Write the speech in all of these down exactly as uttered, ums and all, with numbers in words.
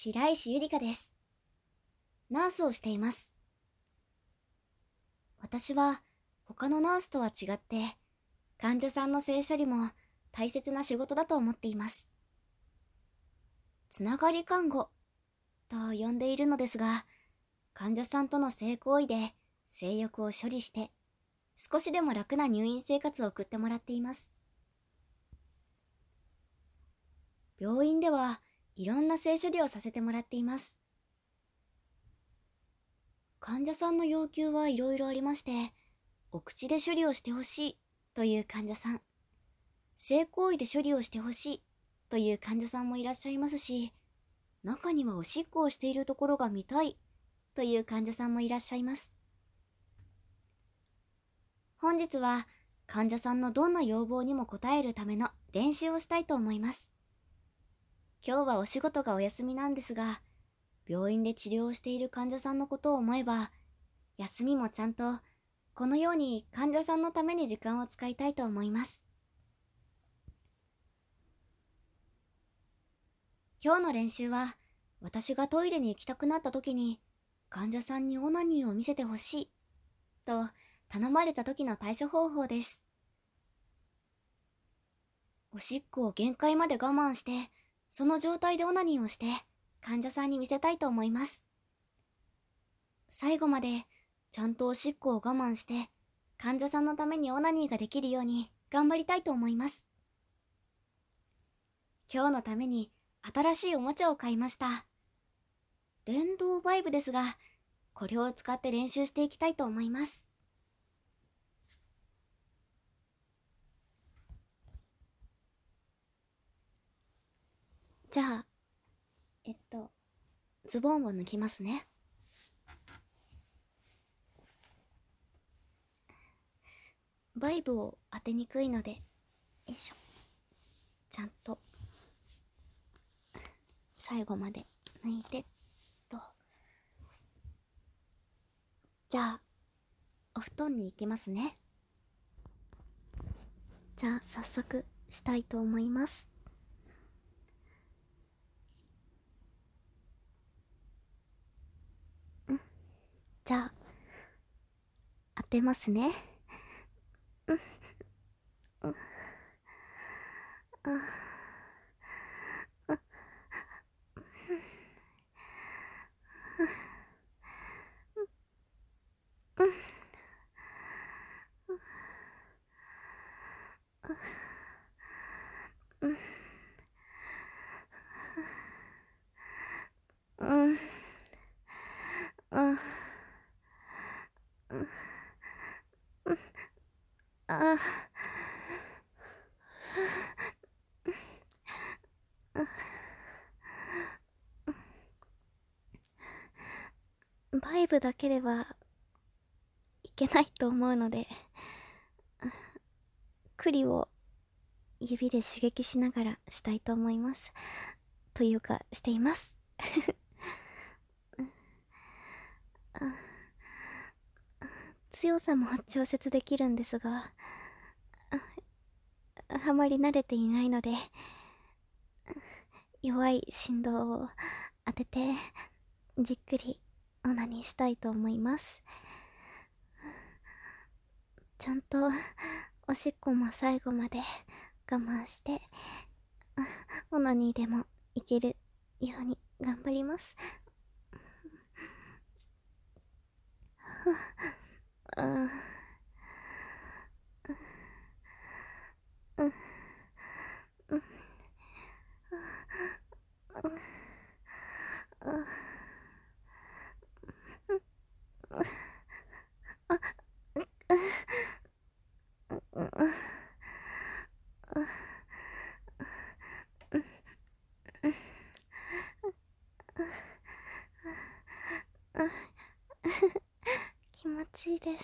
白石ゆりかです。ナースをしています。私は他のナースとは違って患者さんの性処理も大切な仕事だと思っています。つながり看護と呼んでいるのですが、患者さんとの性行為で性欲を処理して少しでも楽な入院生活を送ってもらっています。病院ではいろんな性処理をさせてもらっています。患者さんの要求はいろいろありまして、お口で処理をしてほしいという患者さん、性行為で処理をしてほしいという患者さんもいらっしゃいますし、中にはおしっこをしているところが見たいという患者さんもいらっしゃいます。本日は患者さんのどんな要望にも応えるための練習をしたいと思います。今日はお仕事がお休みなんですが、病院で治療をしている患者さんのことを思えば、休みもちゃんとこのように患者さんのために時間を使いたいと思います。今日の練習は、私がトイレに行きたくなった時に患者さんにオナニーを見せてほしいと頼まれた時の対処方法です。おしっこを限界まで我慢して、その状態でオナニーをして患者さんに見せたいと思います。最後までちゃんとおしっこを我慢して患者さんのためにオナニーができるように頑張りたいと思います。今日のために新しいおもちゃを買いました。電動バイブですが、これを使って練習していきたいと思います。じゃあ、えっと、ズボンを脱ぎますね。バイブを当てにくいので、よいしょ。ちゃんと、最後まで脱いで、と。じゃあ、お布団に行きますね。じゃあ、早速、したいと思います。うん。じゃあ、当てますね。うん。うん。あ。うん。うん。あ。バイブだけではいけないと思うので、栗を指で刺激しながらしたいと思います。というか、しています。強さも調節できるんですが、あまり慣れていないので、弱い振動を当ててじっくりオナニーしたいと思います。ちゃんとおしっこも最後まで我慢してオナニーでもいけるように頑張ります。うん。うん。うん。気持ちいいです。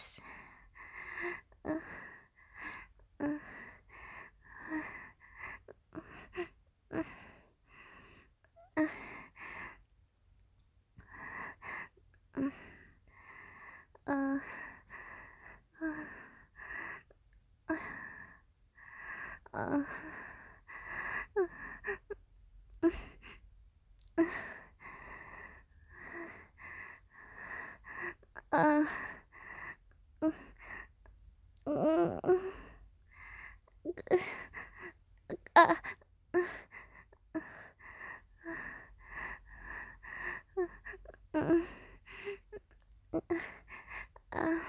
あ、う、うん、あ、うん、あ、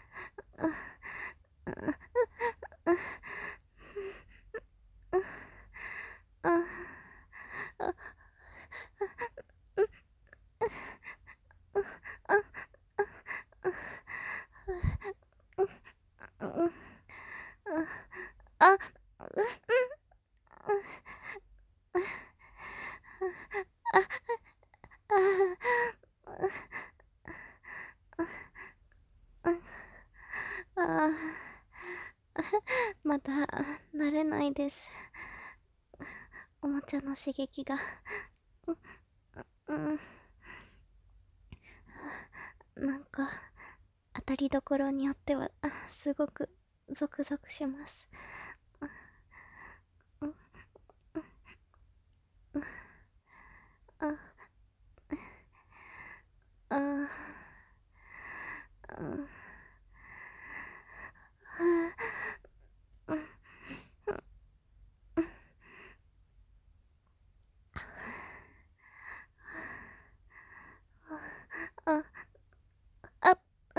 あ、あ、あ、まだ慣れないです。おもちゃの刺激が。うん、なんか、当たりどころによっては、すごくゾクゾクします。うん、あ、あ、あ、あ、あ、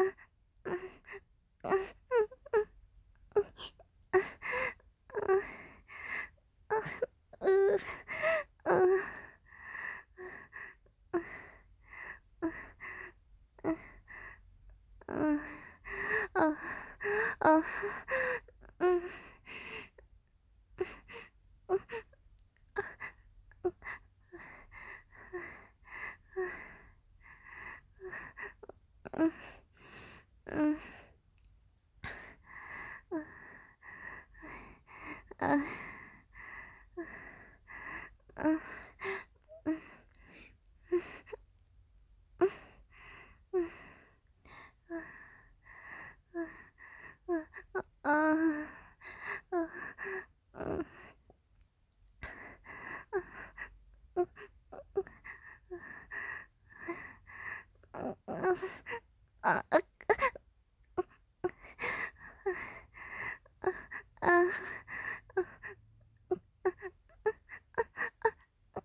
う、う、うん、あ、あ、うん、うん、うん、あ、うん、あ、あ、あ、あ、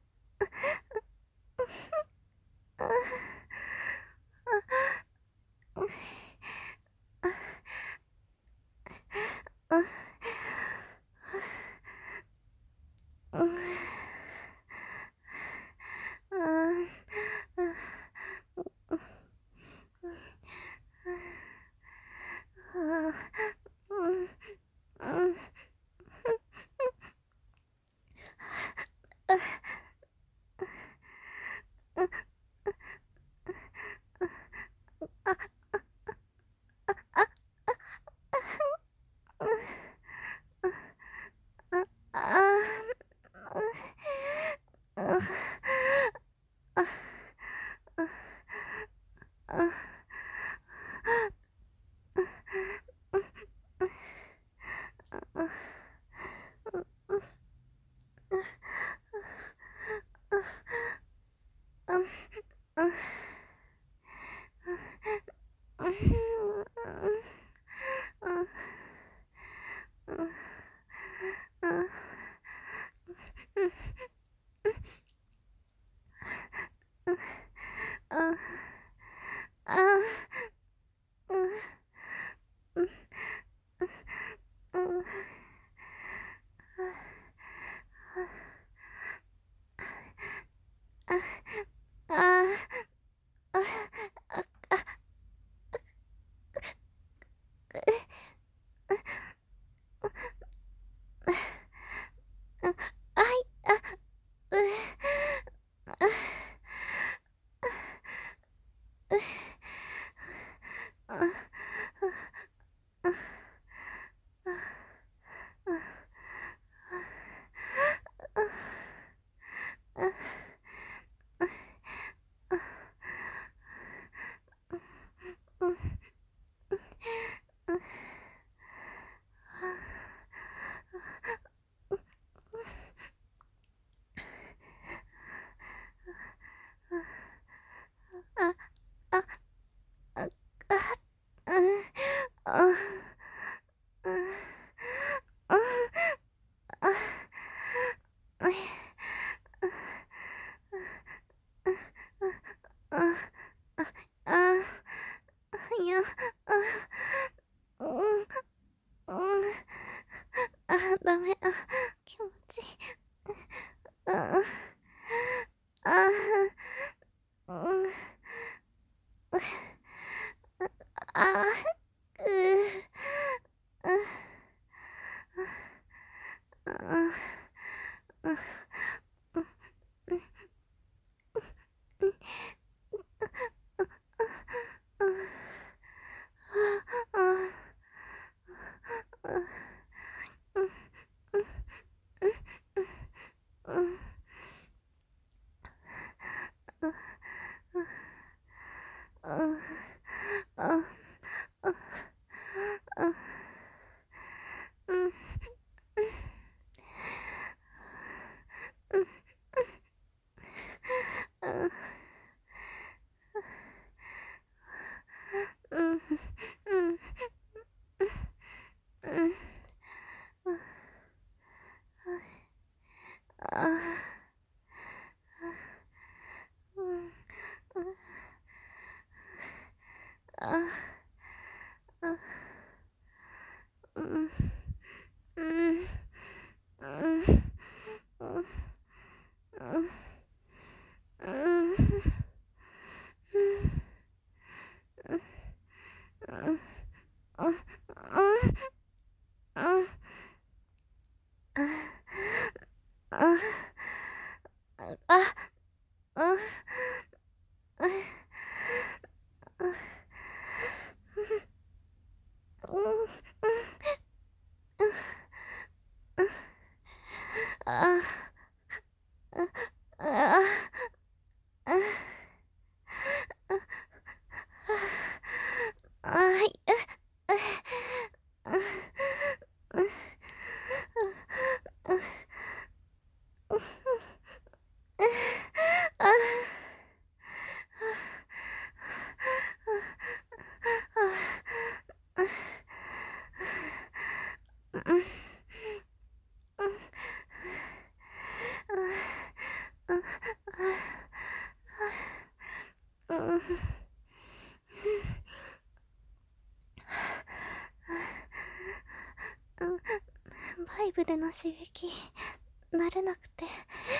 バイブでの刺激慣れなくて、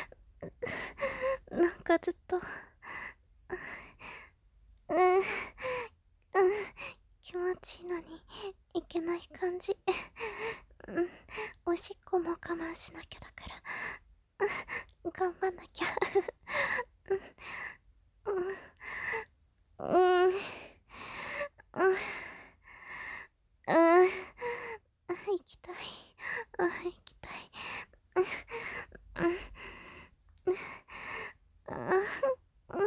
なんかずっとうんうん気持ちいいのにいけない感じ。うんおしっこも我慢しなきゃだからうん頑張んなきゃ。うんうんうんうん行きたい。あ行きたい。うんうんうん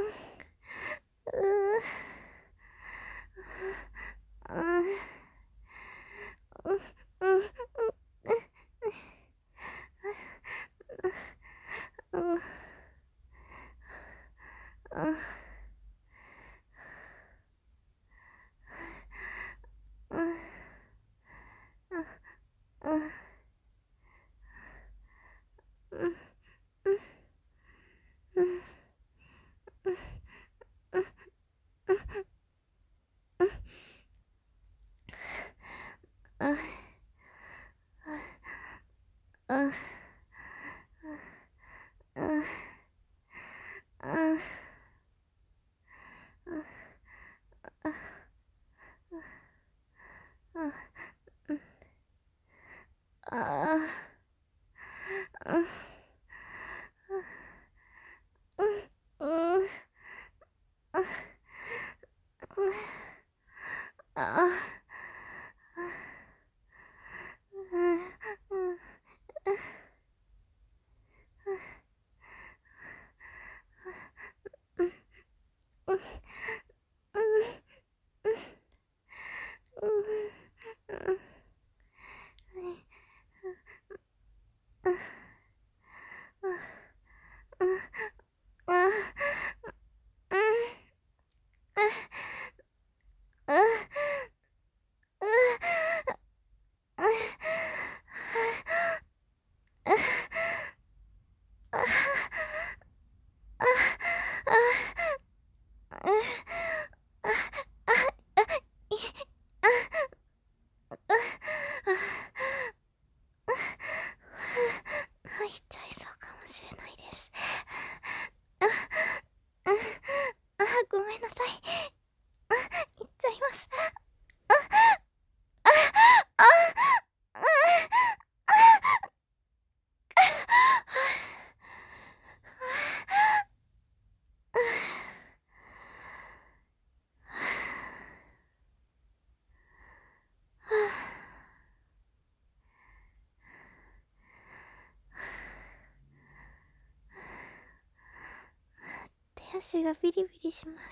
足がビリビリします。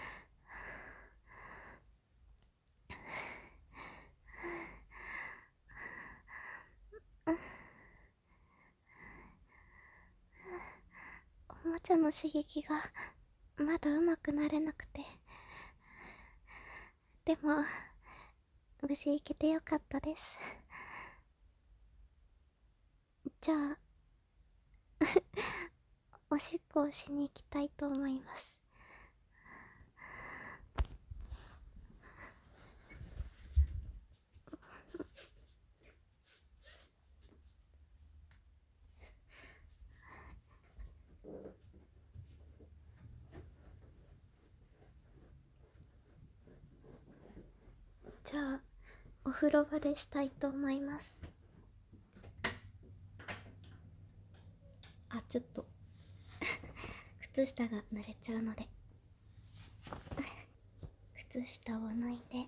おもちゃの刺激がまだうまくなれなくて、でも無事行けてよかったです。じゃあおしっこをしに行きたいと思います。じゃあお風呂場でしたいと思います。あ、ちょっと靴下が濡れちゃうので靴下を脱いで、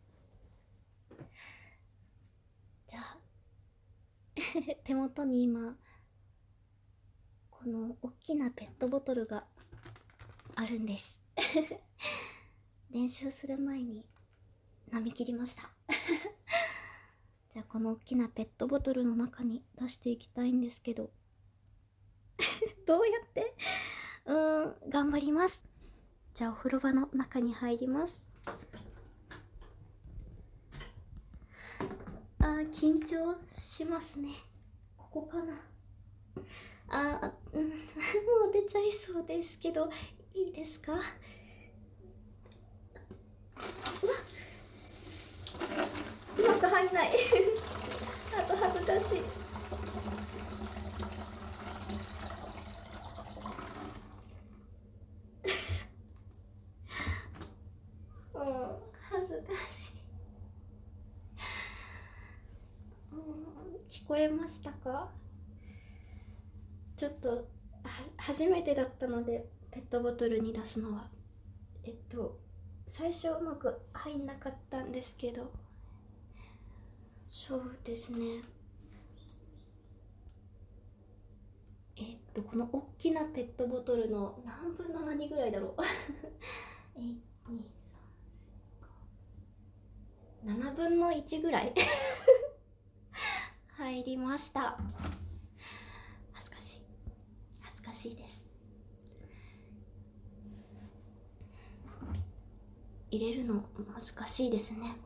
じゃあ手元に今この大きなペットボトルがあるんです練習する前に飲み切りましたじゃあこの大きなペットボトルの中に出していきたいんですけどどうやってうーん頑張ります。じゃあお風呂場の中に入ります。あー緊張しますね。ここかな。あー、うん、もう出ちゃいそうですけどいいですか。うわ、うまく入んないあと恥ずかしい。うん、恥ずかしい。うん、聞こえましたか。ちょっとは初めてだったのでペットボトルに出すのはえっと最初うまく入んなかったんですけど、そうですね、えっとこの大きなペットボトルの何分の何ぐらいだろうえいちにさんよんななぶんのいちぐらい入りました。恥ずかしい恥ずかしいです。入れるの難しいですね。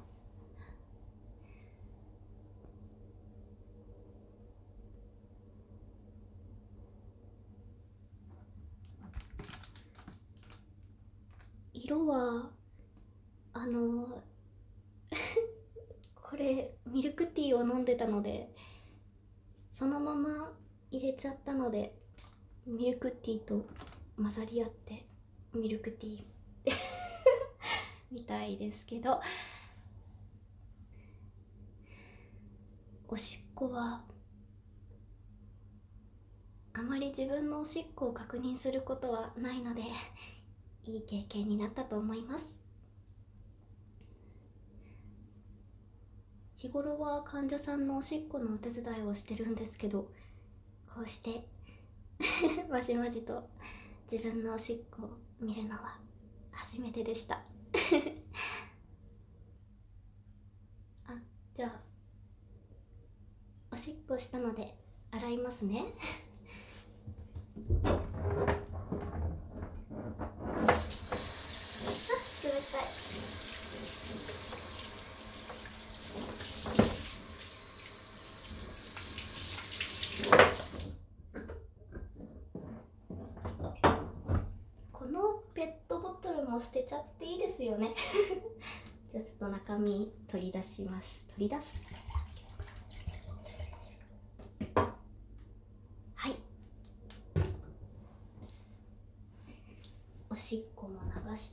色はあのこれミルクティーを飲んでたのでそのまま入れちゃったのでミルクティーと混ざり合ってミルクティーみたいですけど、おしっこはあまり自分のおしっこを確認することはないのでいい経験になったと思います。日頃は患者さんのおしっこのお手伝いをしてるんですけど、こうしてまじまじと自分のおしっこを見るのは初めてでしたあ、じゃあおしっこしたので洗いますねあ、冷たい。このペットボトルも捨てちゃっていいですよねじゃあちょっと中身取り出します。取り出す。はい、おしっこも流して、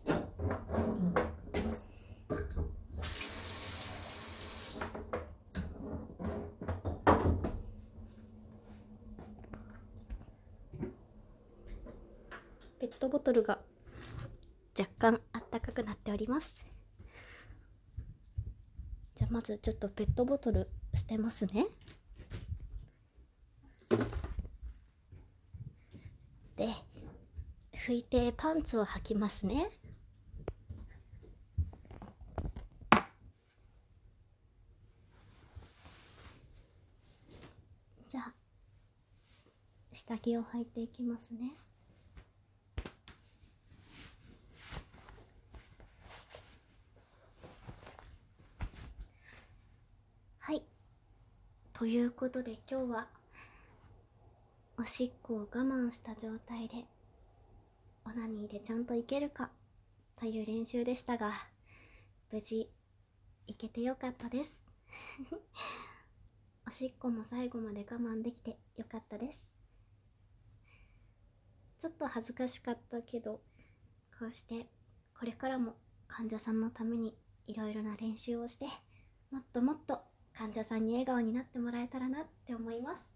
ペットボトルが若干あったかくなっております。じゃあまずちょっとペットボトル捨てますね。で、 拭いてパンツを履きますね。じゃあ下着を履いていきますね。はい、ということで今日はおしっこを我慢した状態でオナニーでちゃんといけるかという練習でしたが、無事いけてよかったですおしっこも最後まで我慢できてよかったです。ちょっと恥ずかしかったけど、こうしてこれからも患者さんのためにいろいろな練習をして、もっともっと患者さんに笑顔になってもらえたらなって思います。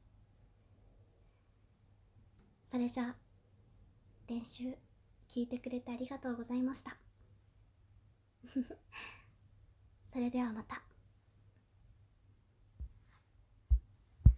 それじゃあ練習聞いてくれてありがとうございましたそれではまた。